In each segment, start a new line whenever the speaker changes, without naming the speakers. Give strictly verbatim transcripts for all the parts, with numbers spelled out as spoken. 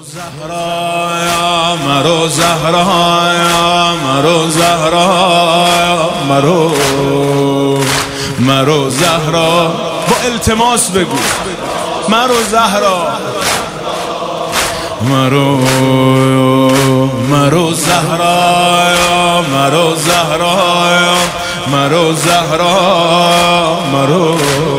زهرا مرو زهرا مرو زهرا مرو مرو زهرا با التماس بگو مرو زهرا مرو مرو زهرا مرو زهرا مرو زهرا مرو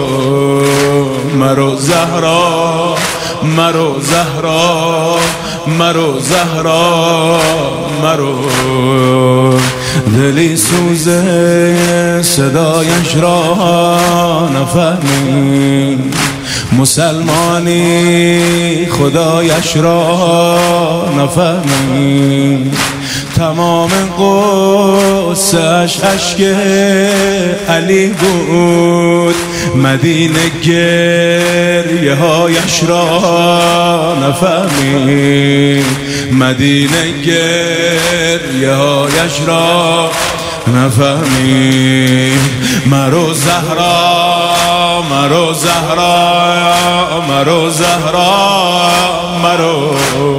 مرو زهرا مرو زهرا مرو زهرا مرو دلی سوزه صدایش را نفهمی مسلمانی خدایش را نفهمی تمام قصه‌اش اشک علی بود مدینه گریه هایش را نفهمی مدینه گریه هایش را نفهمی مرو زهرا مرو زهرا مرو زهرا مرو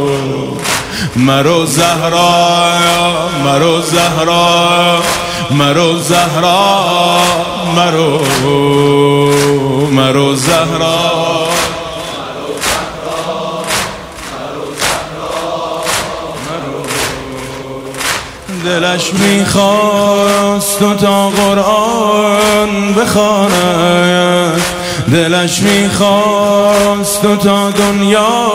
مرو زهرا مرو زهرا مرو زهرا مرو مرو زهرا دلش میخواست و تا قرآن بخواند دلش میخواست و تا دنیا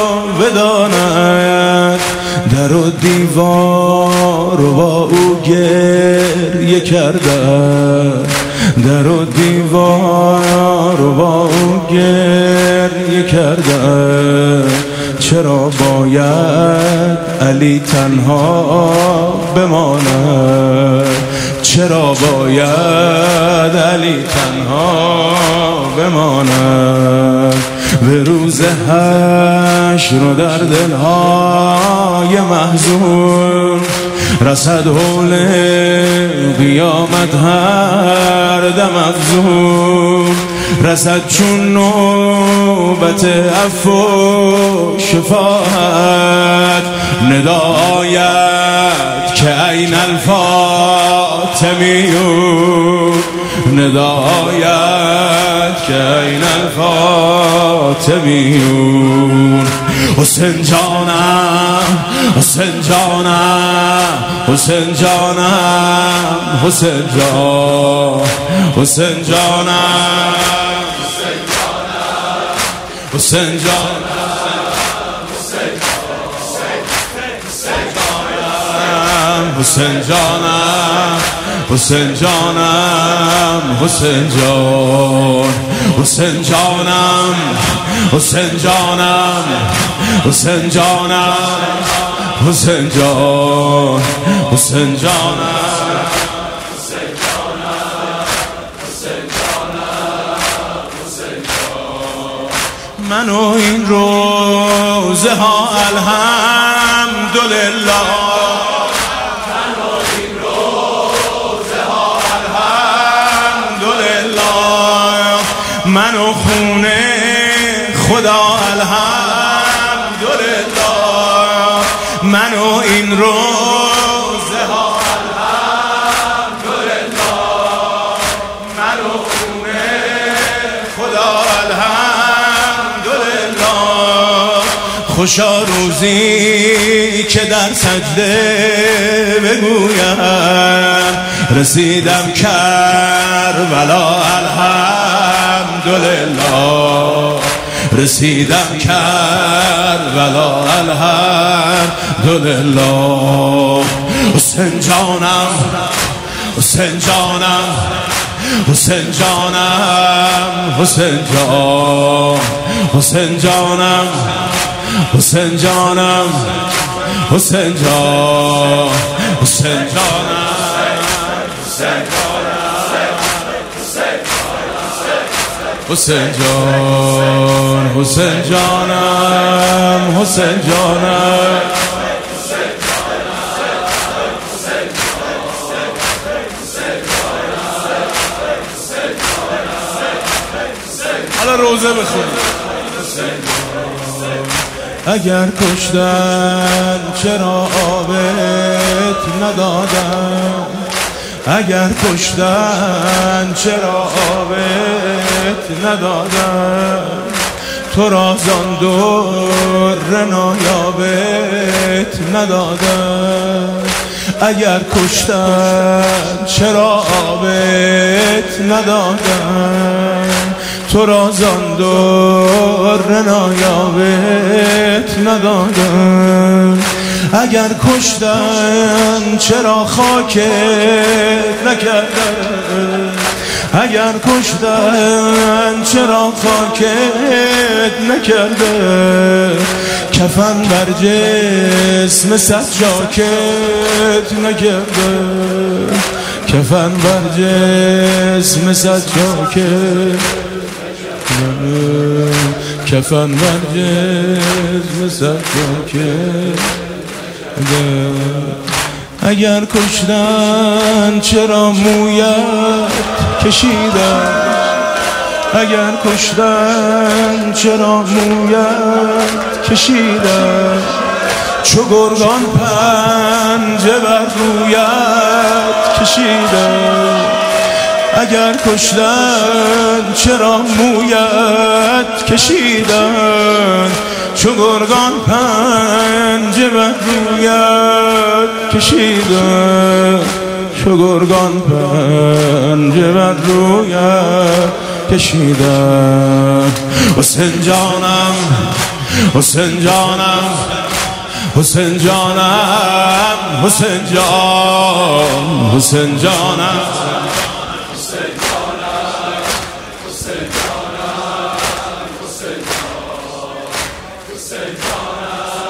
بداند در و دیوار و با او گریه کردن در و دیوار و با او گریه کردن چرا باید علی تنها بماند چرا باید علی تنها بماند به روز حشر و در دلهای محزون رسد حول قیامت هر دم افزون رسد چون نوبت عفو و شفاعت ندا آید که این الفاطمیون ندا آید که این الفاطمیون حسین جانم حسین جانم حسین جانم حسین جان حسین جانم حسین جانم حسین جانم حسین جانم حسین جان حسین جانم حسین جانم حسین جانم حسین جان حسین جانم من و این روزه ها الحمدلله من و این روزه ها الحمدلله من و خونه خدا الحمدلله من و این روزه ها الحمدلله من و خونه خدا الحمدلله خوشا روزی که در سجده بگویم رسیدم کربلا الحمدلله رسیدم کربلا الحمدلله حسین جانم حسین جانم حسین جانم حسین جان حسین جانم حسین جانم حسین جان حسین جانم حسین جان حسین جانم حسین جانم حالا روزه بخونید اگر کشتن چرا آبت ندادن، اگر کشتن چرا آبت ندادن، تو را زان در نایابت ندادن. اگر کشتن چرا آبت ندادن، تو را زان در نایابت ندادن. اگر کشتن چرا خاکت نکردن، اگر کشتن چرا خاکت نکرده، کفن بر جسم سجاکت نکرده، کفن بر جسم سجاکت، کفن بر جسم سجاکت. اگر کشتن چرا مویت کشیدن، اگر کشتن چرا مویت کشیدن، چو گرگان پنجه بر رویت کشیدن. اگر کشتن چرا مویت کشیدن، چو گرگان پنجه بر رویت کشیدن، چو گرگان پنجه بر رویت کشیدن. حسین جانم، حسین جانم، حسین جانم، حسین جان، حسین جانم، حسین جانم، حسین جانم، حسین جان، حسین جانم.